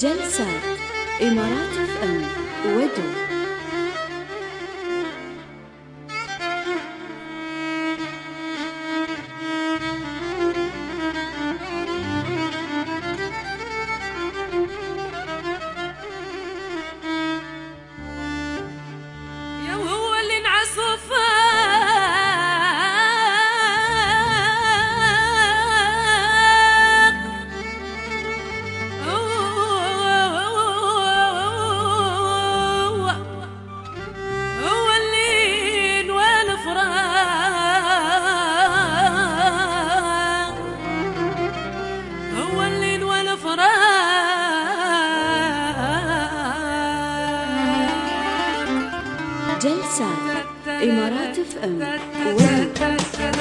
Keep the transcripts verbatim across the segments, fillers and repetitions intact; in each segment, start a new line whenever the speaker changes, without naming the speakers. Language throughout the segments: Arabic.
جلسات إمارات اف ام ودو. جلسات إمارات اف ام ودو.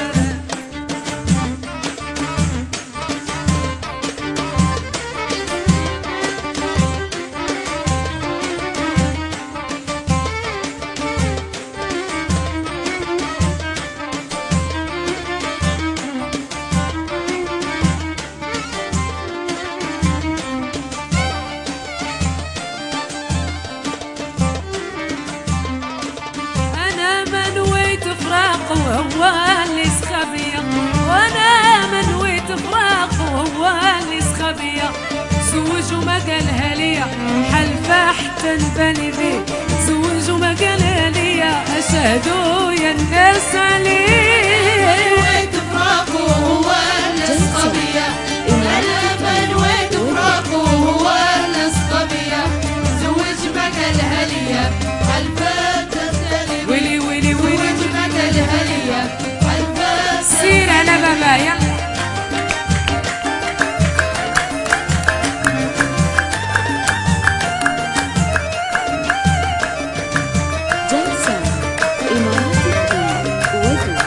وهو اللي سخبية وانا منويت فراق وهو اللي سخبية زوج وما قالها ليا حلفة حتى نبالي بيه زوج وما قالها ليا اشهدوا يا الناس عليه
منويت فراق وهو اللي سخبية انا منويت فراق وهو اللي سخبية زوج ما قالها ليا حلفة تنبالي
ويلي ويلي ويلي سير على بابايا
جلسات إمارات اف ام ودو.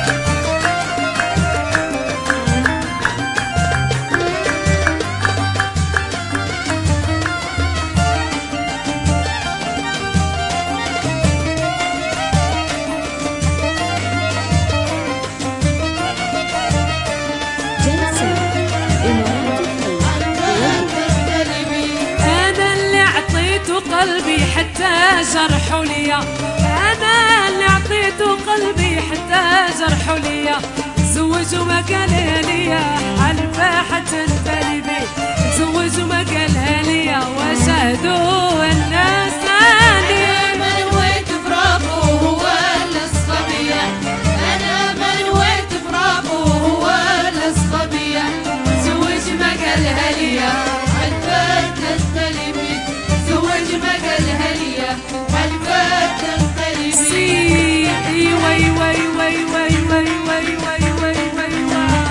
قلبي حتى جرحوا ليا انا اللي عطيته قلبي حتى جرحوا ليا زوج وما قالها ليا حلفة حتى نبالي بيه زوج وما قالها ليا وشهدوا الناس عليه
منويت فراقه هو الصبية انا منويت فراقه هو الصبية زوج ما قالها ليا حلفة تنبالي بيه زوج ما قالها ليا حلفة تنبالي بيه
وي وي وي وي وي وي وي وي وي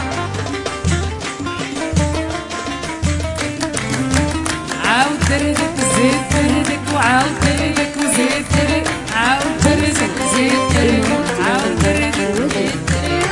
عاود تردك زيد تردك وعاود تردك وزيد تردك عاود تردك زيد تردك عاود تردك وزيد تردك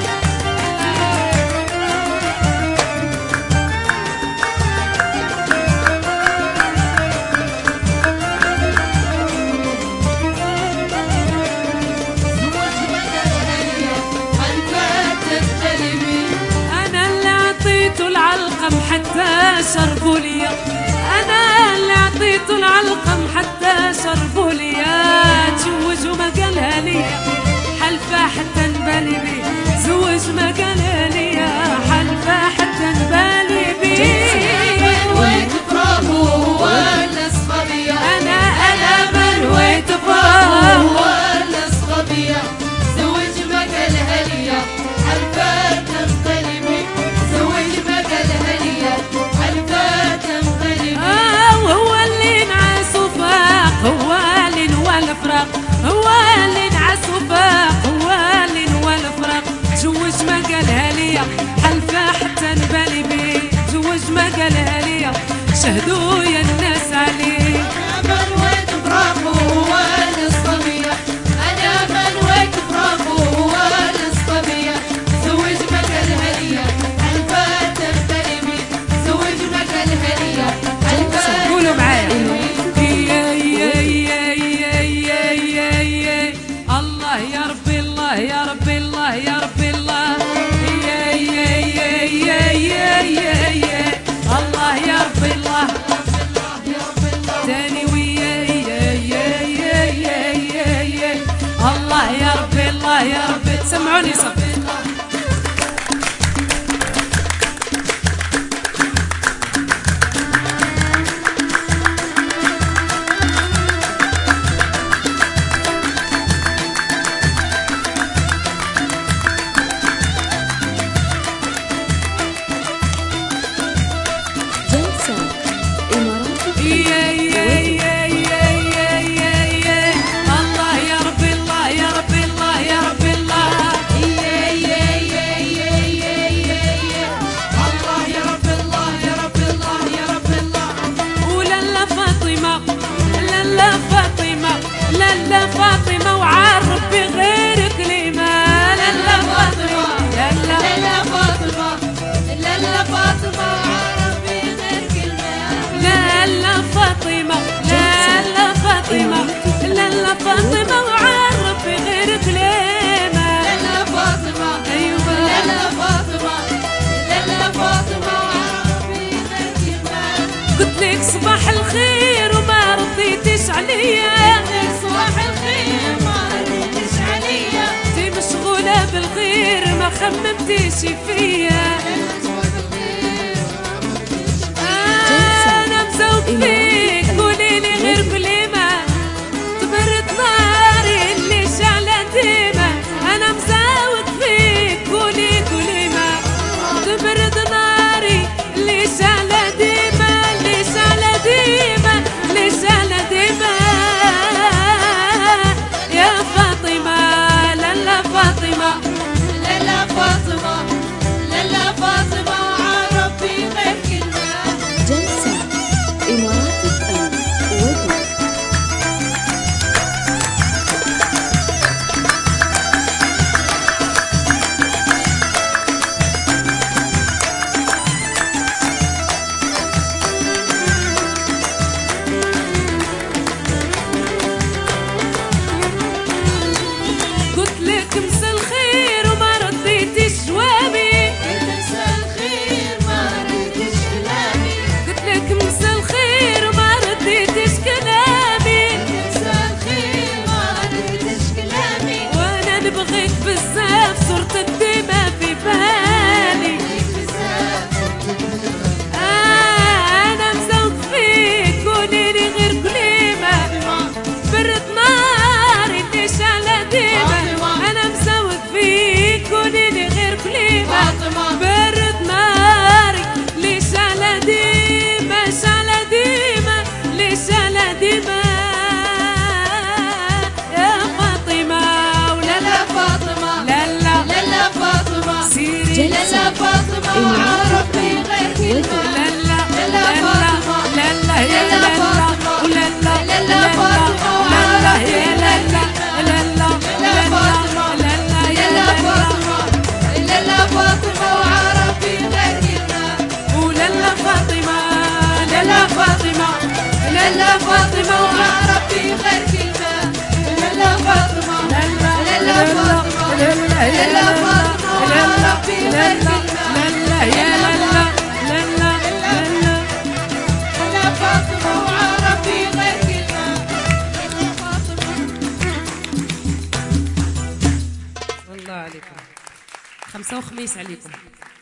العلقم حتى شربوا ليا انا اللي عطيته العلقم حتى شربوا ليا تزوج وما قالها ليا حلفة حتى نبالي بيه زوج ما قالها ليا حلفة حتى نبالي بيه
منويت فراقه هو الصبية
انا انا منويت فراقه
هو الصبية زوج ما قالها ليا حلفة تنبالي بيه زوج ما قالها ليا حلفة تنبالي بيه
وهو اللي نعس وفاق هو اللي نوى الفراق هو اللي نعس وفاق هو اللي نوى الفراق زوج ما قالها ليا حلفة حتى نبالي بيه زوج ما قالها ليا شهدوا يا الناس عليه
انا منويت فراقه هو الصبية انا منويت فراقه هو الصبية زوج ما قالها ليا حلفة تنبالي بيه زوج ما قالها ليا حلفة
قولوا معايا يا يا يا يا يا يا يا الله يا ربي الله يا ربي الله يا ربي الله يا يا يا يا يا يا يا الله يا ربي الله فاطمة لالا فاطمة وعرف غير كلمة
لالا فاطمة
أيوة
لالا فاطمة لالا فاطمة وعرفي غير كلمة
قلت لك صباح الخير وما رديتش عليا
صباح الخير ما رديتش عليا
انتي مشغولة بالغير ما خممتيش فيا أنا مزوق فيك قوليلي غير كلمة تبرد ناري اللي شعلة ديما أنا مزوق فيك قولي كلمة تبرد ناري اللي شعلة ديما اللي شعلة ديما اللي شعلة ديما يا فاطمة لالا فاطمة
لالا فاطمة لالا فاطمة وعرفي غير كلمة
جلسة إمارات اف ام ودو.
قلت لك مسا الخير وما رديتش جوابي
مسا الخير ما رديتش كلامي
قلت لك مسا الخير وما رديتش كلامي
مسا الخير ما رديتش كلامي
وانا نبغيك بزاف صورة الدمى في بالي آه انا مزوق فيك قوليلي غير كلمة برد ناري اللي شعلة ديما انا مزوق فيك قوليلي غير كلمة
فاطمة
برد ناري اللي شعلة ديما شعلة ديما اللي شعلة ديما يا فاطمة ولا
لالا فاطمة
لا
لالا فاطمة
سيري
لالا فاطمة وعرفي غير كلمة
لا لا
لالا فاطمة
لا لا يا
لالا
لا
فاطمة
ولا لا
لالا فاطمة
لا لا
وعرفي
يا لا لا لا لا
لالا فاطمة
لا لا يا
لالا
لا
فاطمة لالا فاطمة وعرفي غير كلمة
ولا لا فاطمة لا لا فاطمة
لالا فاطمة وعرفي غير كلمة لالا فاطمة
لا لا
لالا فاطمة لالا فاطمة وعرفي غير كلمة
لا لا يا لا لا لا لا لا
لالا فاطمة وعرفي غير كلمة لالا فاطمة
الله عليكم خمسة وخميس عليكم.